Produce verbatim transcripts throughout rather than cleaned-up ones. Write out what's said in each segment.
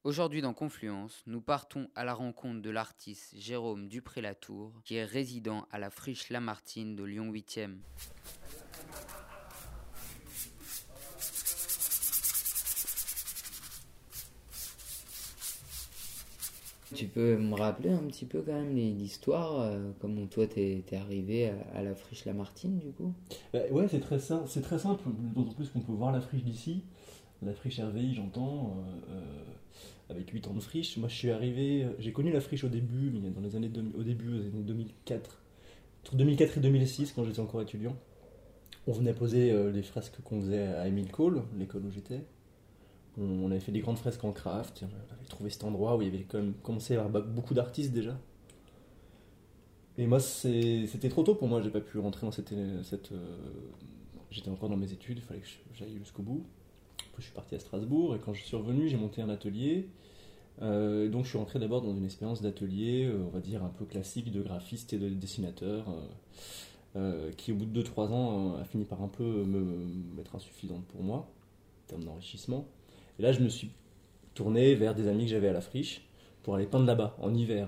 Aujourd'hui dans Confluence, nous partons à la rencontre de l'artiste Jérôme Dupré-Latour, qui est résident à la Friche Lamartine de Lyon huitième. Tu peux me rappeler un petit peu quand même l'histoire, euh, comment toi t'es, t'es arrivé à, à la Friche Lamartine du coup? Bah, ouais, c'est très simple, c'est très simple, d'autant plus qu'on peut voir la friche d'ici, la friche R V I, j'entends, euh, euh, avec huit ans de friche. Moi, je suis arrivé, j'ai connu la friche au début, mais dans les années deux mille au début, aux années deux mille quatre, entre deux mille quatre et deux mille six, quand j'étais encore étudiant. On venait poser euh, les fresques qu'on faisait à Émile Cole, l'école où j'étais. On, on avait fait des grandes fresques en craft, on avait trouvé cet endroit où il y avait quand même commencé à y avoir beaucoup d'artistes déjà. Et moi, c'est- c'était trop tôt pour moi, j'ai pas pu rentrer dans cette. cette, euh, J'étais encore dans mes études, il fallait que j'aille jusqu'au bout. Après, je suis parti à Strasbourg et quand je suis revenu, j'ai monté un atelier. Euh, donc, je suis rentré d'abord dans une expérience d'atelier, euh, on va dire un peu classique, de graphiste et de dessinateur, euh, euh, qui au bout de deux trois ans euh, a fini par un peu me, me être insuffisante pour moi, en termes d'enrichissement. Et là, je me suis tourné vers des amis que j'avais à la friche pour aller peindre là-bas, en hiver.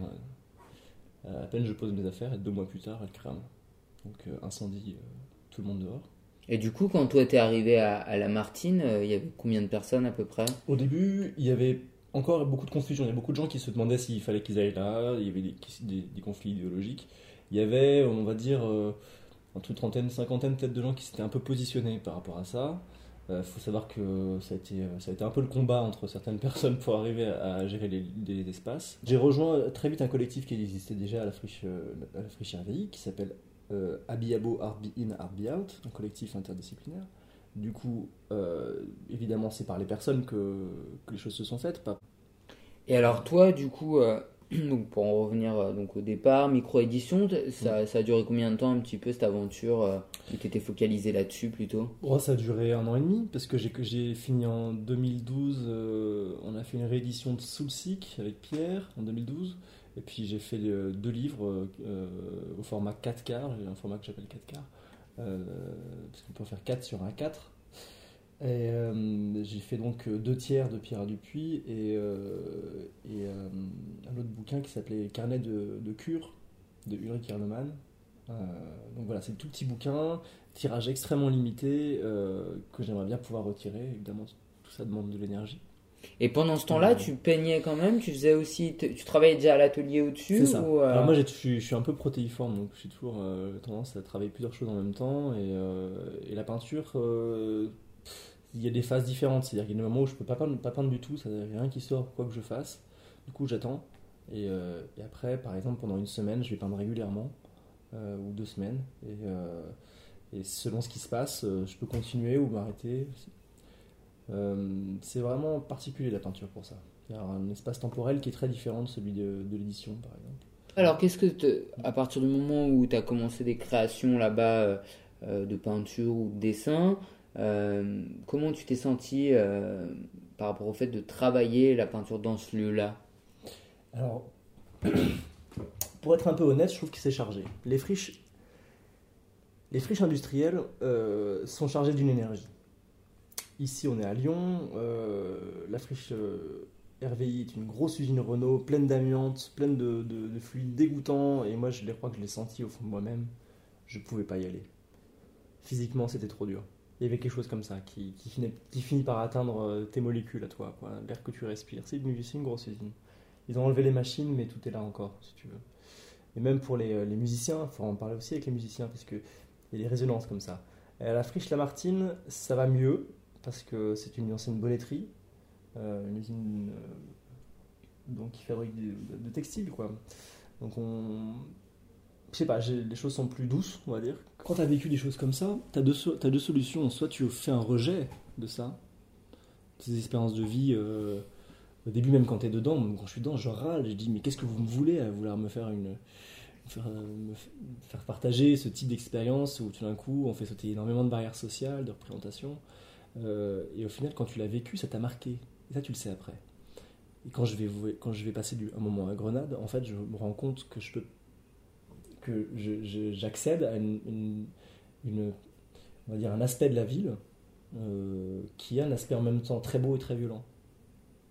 Euh, à peine je pose mes affaires et deux mois plus tard, elles crament. Donc, euh, incendie, euh, tout le monde dehors. Et du coup, quand toi t'es arrivé à, à Lamartine, euh, il y avait combien de personnes à peu près? Au début, il y avait encore beaucoup de confusion. Il y a beaucoup de gens qui se demandaient s'il fallait qu'ils aillent là. Il y avait des, des- des conflits idéologiques. Il y avait, on va dire, euh, entre une trentaine, cinquantaine peut-être de gens qui s'étaient un peu positionnés par rapport à ça. Il faut savoir que ça a, été, ça a été un peu le combat entre certaines personnes pour arriver à, à gérer les, les espaces. J'ai rejoint très vite un collectif qui existait déjà à la friche, euh, à la friche R V I, qui s'appelle euh, Abiabo Art Be In, Art Be Out, un collectif interdisciplinaire. Du coup, euh, évidemment, c'est par les personnes que, que les choses se sont faites. Pas... Et alors toi, du coup, euh, donc pour en revenir euh, donc au départ, micro-édition, t- ça, ça a duré combien de temps un petit peu cette aventure euh, où tu étais focalisé là-dessus plutôt? Oh, ça a duré un an et demi, parce que j'ai, que j'ai fini en deux mille douze. Euh, on a fait une réédition de Soulseek avec Pierre en deux mille douze. Et puis j'ai fait euh, deux livres euh, au format quatre quarts, j'ai un format que j'appelle quatre quarts, euh, parce qu'on peut en faire quatre sur un quatre. Et euh, j'ai fait donc deux tiers de Pierre Dupuis et, euh, et euh, un autre bouquin qui s'appelait Carnet de, de cure de Ulrich Erlemann. Euh, donc voilà, c'est le tout petit bouquin, tirage extrêmement limité, euh, que j'aimerais bien pouvoir retirer. Évidemment, tout ça demande de l'énergie. Et pendant ce temps-là, tu peignais quand même, tu faisais aussi, t- tu travaillais déjà à l'atelier au-dessus C'est ça. ou, euh, Alors moi, j'ai- je suis, je suis un peu protéiforme, donc j'ai toujours euh, tendance à travailler plusieurs choses en même temps. Et, euh, et la peinture, euh, il y a des phases différentes. C'est-à-dire qu'il y a des moments où je peux pas peindre, pas peindre du tout, ça n'y a rien qui sort, quoi que je fasse. Du coup, j'attends. Et, euh, et après, par exemple, pendant une semaine, je vais peindre régulièrement, euh, ou deux semaines. Et, euh, et selon ce qui se passe, euh, je peux continuer ou m'arrêter. Euh, c'est vraiment particulier la peinture pour ça. Il y a un espace temporel qui est très différent de celui de, de l'édition, par exemple. Alors, qu'est-ce que, te- à partir du moment où tu as commencé des créations là-bas euh, euh, de peinture ou de dessin, euh, comment tu t'es senti euh, par rapport au fait de travailler la peinture dans ce lieu-là? Alors, pour être un peu honnête, je trouve que c'est chargé. Les friches, les friches industrielles euh, sont chargées d'une énergie. Ici, on est à Lyon. euh, la friche euh, R V I est une grosse usine Renault, pleine d'amiante, pleine de, de, de fluides dégoûtants. Et moi, je les crois que je l'ai senti au fond de moi-même. Je ne pouvais pas y aller. Physiquement, c'était trop dur. Il y avait quelque chose comme ça qui, qui, finit, qui finit par atteindre euh, tes molécules à toi, quoi, l'air que tu respires. C'est une, c'est une grosse usine. Ils ont enlevé les machines, mais tout est là encore, si tu veux. Et même pour les, les musiciens, il faut en parler aussi avec les musiciens, parce qu'il y a des résonances comme ça. Et à la friche Lamartine, ça va mieux, parce que c'est une ancienne bonneterie, euh, une usine euh, donc, qui fabrique de, de, de textiles, quoi. Donc on... Je sais pas, j'ai- les choses sont plus douces, on va dire. Quand tu as vécu des choses comme ça, tu as deux, so- t'as deux solutions. Soit tu fais un rejet de ça, de ces expériences de vie. euh, Au début, même quand tu es dedans, même quand je suis dedans, je râle. Je dis, mais qu'est-ce que vous me voulez à vouloir me faire, une, faire, euh, me f- faire partager ce type d'expérience où tout d'un coup, on fait sauter énormément de barrières sociales, de représentation. Euh, et au final, quand tu l'as vécu, ça t'a marqué. Et ça, tu le sais après. Et quand je vais, quand je vais passer du, un moment à Grenade, en fait, je me rends compte que je peux que je- je- j'accède à une, une- une- on va dire un aspect de la ville euh, qui a un aspect en même temps très beau et très violent.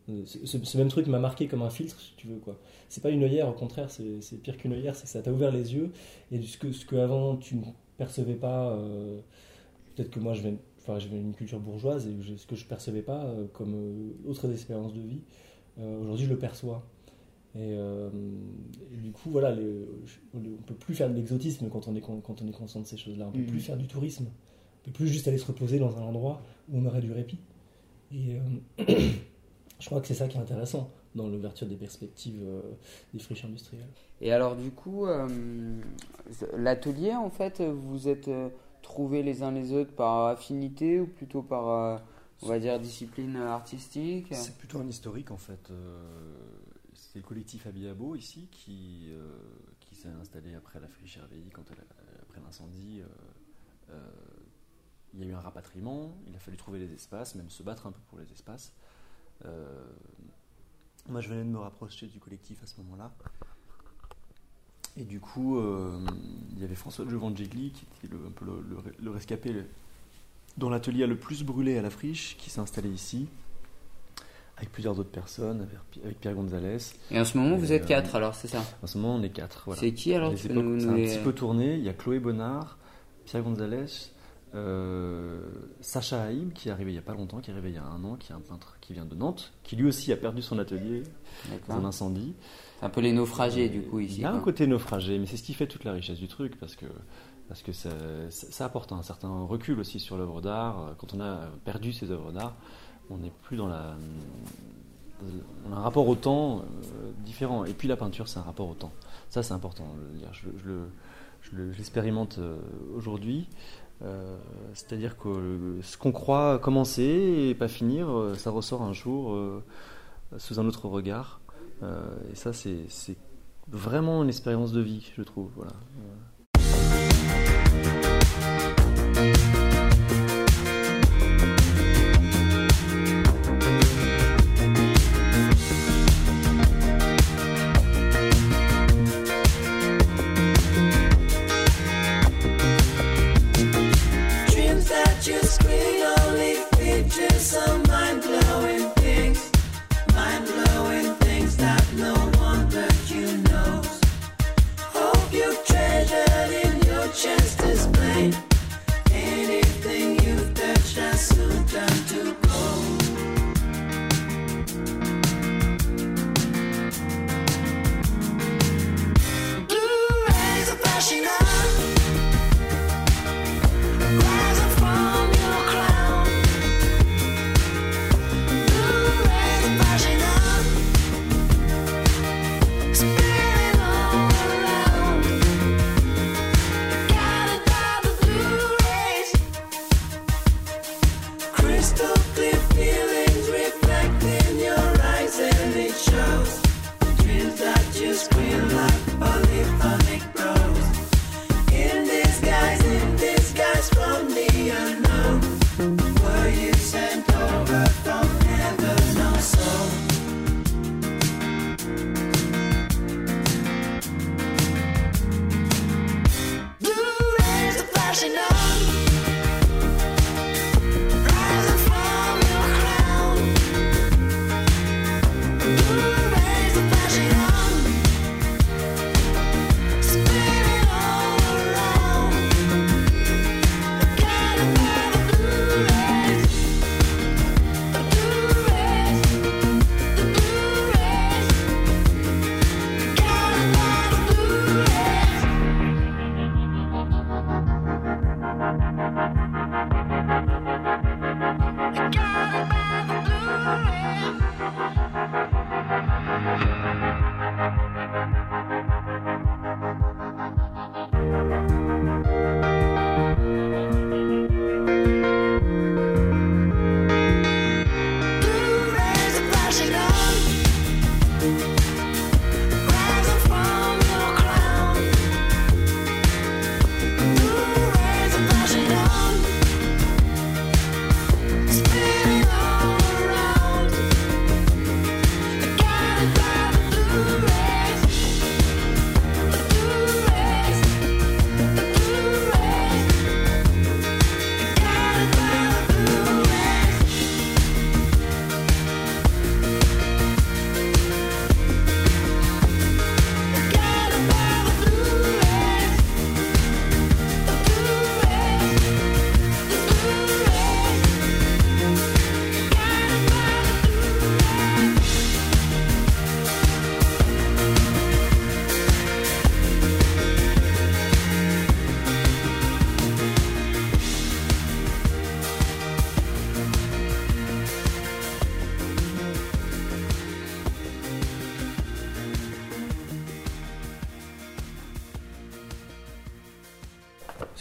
Ce, ce, ce même truc m'a marqué comme un filtre, si tu veux, quoi. C'est pas une œillère, au contraire, c'est, c'est pire qu'une œillère, c'est que ça t'a ouvert les yeux, et ce que, ce que avant tu ne percevais pas, euh, peut-être que moi je viens, enfin, je viens d'une culture bourgeoise, et je, ce que je percevais pas euh, comme euh, autres expériences de vie, euh, aujourd'hui je le perçois. Et, euh, et du coup, voilà, les, on ne peut plus faire de l'exotisme quand on est, quand on est conscient de ces choses-là, on ne peut mmh. plus faire du tourisme, on ne peut plus juste aller se reposer dans un endroit où on aurait du répit. Et euh, je crois que c'est ça qui est intéressant dans l'ouverture des perspectives euh, des friches industrielles. Et alors du coup, euh, l'atelier, en fait, vous êtes euh, trouvés les uns les autres par affinité ou plutôt par, euh, on va dire, discipline artistique ? C'est plutôt un historique, en fait. Euh, c'est le collectif Abiabo, ici, qui, euh, qui s'est installé après la friche R V I, quand elle, après l'incendie. Euh, euh, il y a eu un rapatriement, il a fallu trouver les espaces, même se battre un peu pour les espaces. Euh, moi je venais de me rapprocher du collectif à ce moment-là, et du coup euh, il y avait François Giovangeli qui était le, un peu le, le, le rescapé le, dont l'atelier a le plus brûlé à la friche, qui s'est installé ici avec plusieurs autres personnes, avec, avec Pierre Gonzalez. Et en ce moment et vous êtes euh, quatre alors, c'est ça ? En ce moment on est quatre, voilà. C'est qui alors ? C'est un petit peu tourné, il y a Chloé Bonnard, Pierre Gonzalez, Euh, Sacha Haïm, qui est arrivé il n'y a pas longtemps, qui est arrivé il y a un an, qui est un peintre qui vient de Nantes, qui lui aussi a perdu son atelier D'accord. dans un incendie. C'est un peu les naufragés du coup ici. Il y a quoi. un côté naufragé, mais c'est ce qui fait toute la richesse du truc, parce que, parce que ça, ça apporte un certain recul aussi sur l'œuvre d'art. Quand on a perdu ses œuvres d'art, on n'est plus dans la... On a un rapport au temps euh, différent. Et puis la peinture, c'est un rapport au temps. Ça, c'est important. Je, je, je, le, je, le, je l'expérimente euh, aujourd'hui. Euh, c'est-à-dire que euh, ce qu'on croit commencer et pas finir, euh, ça ressort un jour euh, sous un autre regard. Euh, et ça, c'est, c'est vraiment une expérience de vie, je trouve. Voilà.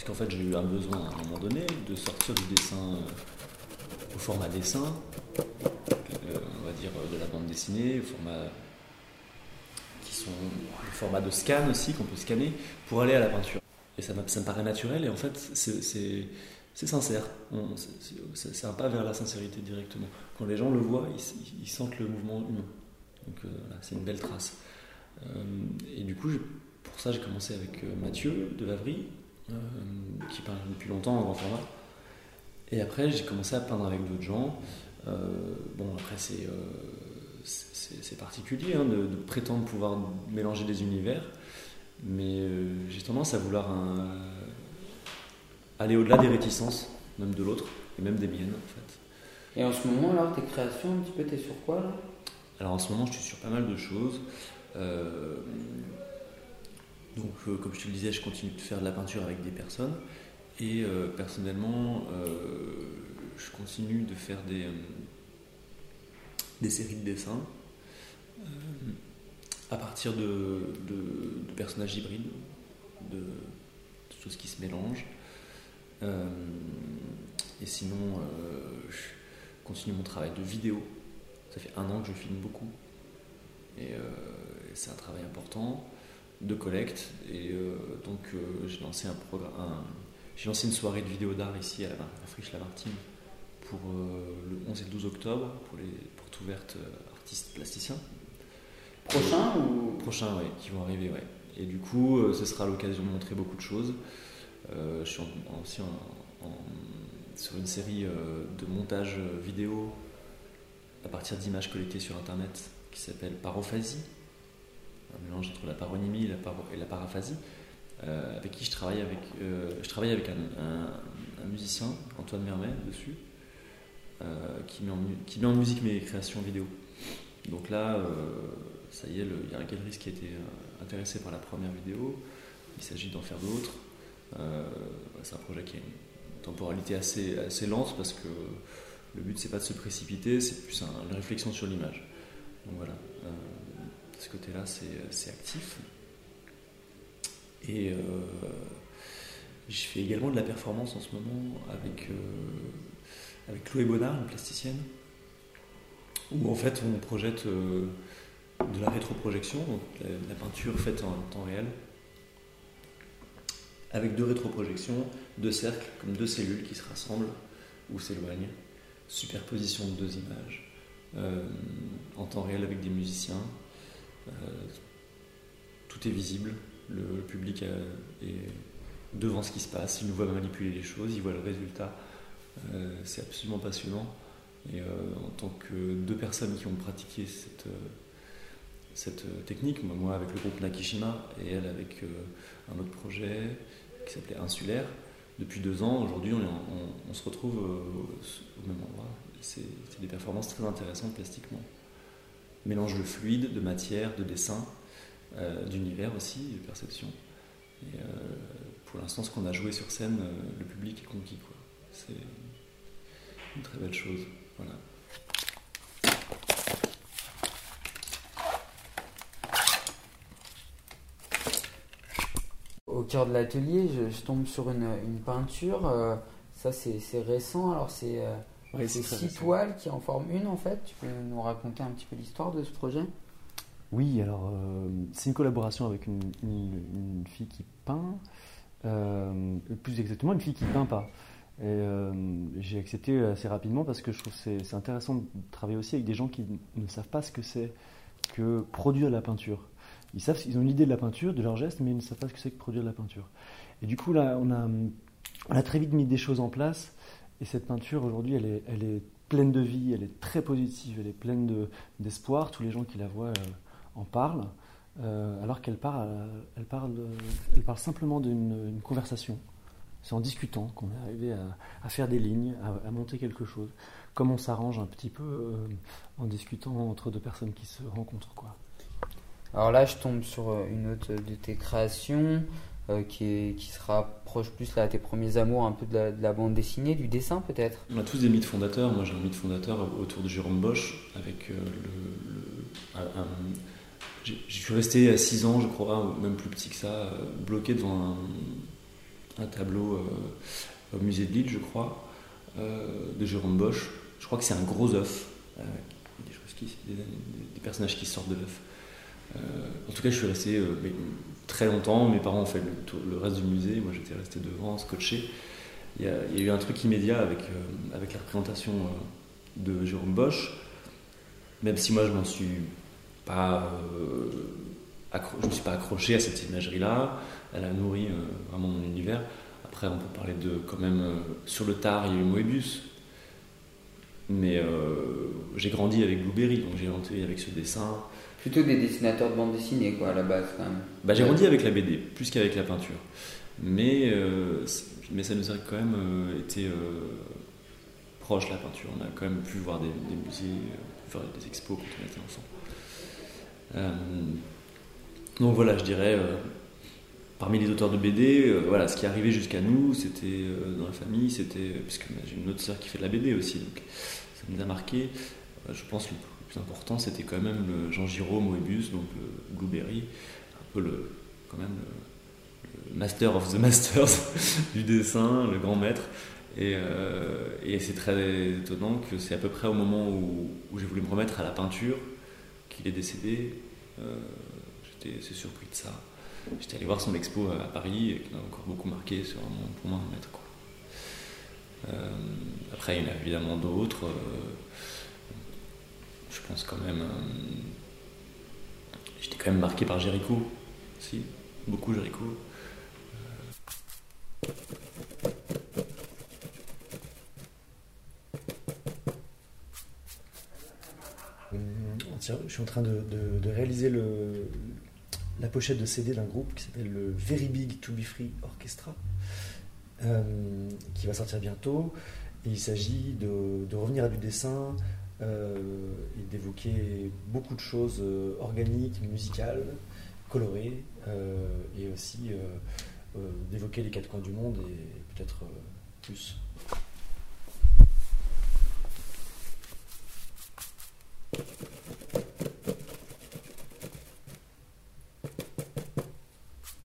puisqu'en fait j'ai eu un besoin à un moment donné de sortir du dessin euh, au format dessin, euh, on va dire de la bande dessinée, au format qui sont le format de scan aussi, qu'on peut scanner, pour aller à la peinture. Et ça, ça me paraît naturel, et en fait c'est, c'est, c'est sincère, on, c'est, c'est, c'est un pas vers la sincérité directement. Quand les gens le voient, ils, ils sentent le mouvement humain. Donc euh, voilà, c'est une belle trace. Euh, et du coup, je, pour ça, j'ai commencé avec euh, Mathieu de Vavry, euh, qui peint depuis longtemps en grand format. Et après, j'ai commencé à peindre avec d'autres gens. Euh, bon, après, c'est, euh, c'est, c'est particulier hein, de, de prétendre pouvoir mélanger des univers, mais euh, j'ai tendance à vouloir un, aller au-delà des réticences, même de l'autre, et même des miennes, en fait. Et en ce moment, alors, tes créations, un petit peu, t'es sur quoi, là ? Alors, en ce moment, je suis sur pas mal de choses. Euh, donc, euh, comme je te le disais, je continue de faire de la peinture avec des personnes. Et euh, personnellement, euh, je continue de faire des, euh, des séries de dessins euh, à partir de, de, de personnages hybrides, de, de choses qui se mélangent. Euh, et sinon, euh, je continue mon travail de vidéo. Ça fait un an que je filme beaucoup. Et euh, c'est un travail important de collecte. Et euh, donc, euh, j'ai lancé un programme. Un, J'ai lancé une soirée de vidéo d'art ici à la, la Friche Lamartine pour euh, le onze et le douze octobre pour les portes ouvertes euh, artistes plasticiens. Prochain euh, ou Prochain, oui, qui vont arriver, ouais. Et du coup, euh, ce sera l'occasion de montrer beaucoup de choses. Euh, je suis en, aussi en, en, sur une série euh, de montages vidéo à partir d'images collectées sur Internet qui s'appelle Parophasie, un mélange entre la paronymie et la, paro- et la paraphasie. Euh, avec qui je travaille avec, euh, je travaille avec un, un, un musicien, Antoine Mermet, dessus, euh, qui, met en, qui met en musique mes créations vidéo. Donc là, euh, ça y est, il y a un galeriste qui a été euh, intéressé par la première vidéo, il s'agit d'en faire d'autres. Euh, c'est un projet qui a une temporalité assez, assez lente parce que le but c'est pas de se précipiter, c'est plus un, une réflexion sur l'image. Donc voilà, euh, de ce côté-là c'est, c'est actif. Et euh, je fais également de la performance en ce moment avec, euh, avec Chloé Bonnard, une plasticienne, où en fait on projette euh, de la rétroprojection, donc la, la peinture faite en temps réel, avec deux rétroprojections, deux cercles, comme deux cellules qui se rassemblent ou s'éloignent, superposition de deux images, euh, en temps réel avec des musiciens, euh, tout est visible. Le, le public est devant ce qui se passe, il nous voit manipuler les choses, il voit le résultat. Euh, c'est absolument passionnant. Et euh, en tant que deux personnes qui ont pratiqué cette, cette technique, moi avec le groupe Nakishima et elle avec euh, un autre projet qui s'appelait Insulaire, depuis deux ans, aujourd'hui on, on, on se retrouve euh, au même endroit. C'est, c'est des performances très intéressantes plastiquement. Mélange de fluide, de matière, de dessin. Euh, d'univers aussi, de perception. Et euh, pour l'instant, ce qu'on a joué sur scène, euh, le public est conquis, quoi. C'est une très belle chose. Voilà. Au cœur de l'atelier, je, je tombe sur une, une peinture. Euh, ça, c'est, c'est récent. Alors, c'est, euh, Oui, c'est c'est six récent. toiles qui en forment une, en fait. Tu peux nous raconter un petit peu l'histoire de ce projet ? Oui, alors euh, c'est une collaboration avec une, une, une fille qui peint, euh, plus exactement une fille qui peint pas. Et euh, j'ai accepté assez rapidement parce que je trouve que c'est, c'est intéressant de travailler aussi avec des gens qui ne savent pas ce que c'est que produire de la peinture. Ils savent, ils ont une idée de la peinture, de leur geste, mais ils ne savent pas ce que c'est que produire de la peinture. Et du coup là, on a, on a très vite mis des choses en place. Et cette peinture aujourd'hui, elle est, elle est pleine de vie, elle est très positive, elle est pleine de, d'espoir. Tous les gens qui la voient euh, en parlent, euh, alors qu'elle parle, elle parle, elle parle simplement d'une une conversation. C'est en discutant qu'on est arrivé à, à faire des lignes, à, à monter quelque chose. Comme on s'arrange un petit peu euh, en discutant entre deux personnes qui se rencontrent, quoi. Alors là, je tombe sur une autre de tes créations euh, qui, est, qui se rapproche plus là, à tes premiers amours, un peu de la, de la bande dessinée, du dessin peut-être. On a tous des mythes fondateurs. Moi, j'ai un mythe fondateur autour de Jérôme Bosch, avec euh, le, le un, un, je suis resté à six ans, je crois, ou même plus petit que ça, bloqué devant un, un tableau euh, au musée de Lille, je crois, euh, de Jérôme Bosch. Je crois que c'est un gros œuf. Euh, des, choses qui, des, des personnages qui sortent de l'œuf. Euh, en tout cas, je suis resté euh, très longtemps. Mes parents ont fait le, le reste du musée. Moi, j'étais resté devant, scotché. Il y, a, il y a eu un truc immédiat avec, euh, avec la représentation euh, de Jérôme Bosch. Même si moi, je m'en suis pas, euh, accro- je me suis pas accroché à cette imagerie-là. Elle a nourri euh, vraiment mon univers. Après, on peut parler de quand même euh, sur le tard, il y a eu Moebius. Mais euh, j'ai grandi avec Blueberry, donc j'ai grandi avec ce dessin. Plutôt des dessinateurs de bande dessinée, quoi, à la base, quand même. Bah, j'ai grandi avec la B D, plus qu'avec la peinture. Mais, euh, mais ça nous a quand même euh, été euh, proche, la peinture. On a quand même pu voir des, des musées, euh, faire des expos quand on était enfant. Euh, donc voilà, je dirais, euh, parmi les auteurs de B D, euh, voilà, ce qui est arrivé jusqu'à nous, c'était euh, dans la famille, c'était, puisque j'ai une autre sœur qui fait de la B D aussi, donc ça nous a marqué. Euh, je pense que le plus important, c'était quand même le Jean Giraud, Moebius, donc le Blueberry, un peu le, quand même le, le master of the masters du dessin, le grand maître. Et, euh, et c'est très étonnant que c'est à peu près au moment où, où j'ai voulu me remettre à la peinture qu'il est décédé. Euh, j'étais assez surpris de ça. J'étais allé voir son expo à Paris et qui m'a encore beaucoup marqué sur mon, pour moi un maître, quoi. Euh, après, il y en a évidemment d'autres. Euh, je pense quand même. Euh, j'étais quand même marqué par Géricault, si, beaucoup Géricault. Euh... Tiens, je suis en train de, de, de réaliser le, la pochette de C D d'un groupe qui s'appelle le Very Big To Be Free Orchestra, euh, qui va sortir bientôt. Et il s'agit de, de revenir à du dessin euh, et d'évoquer beaucoup de choses euh, organiques, musicales, colorées, euh, et aussi euh, euh, d'évoquer les quatre coins du monde et peut-être euh, plus.